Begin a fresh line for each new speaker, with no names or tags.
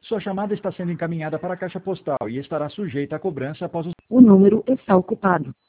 Sua chamada está sendo encaminhada para a caixa postal e estará sujeita a cobrança após o...
O número está ocupado.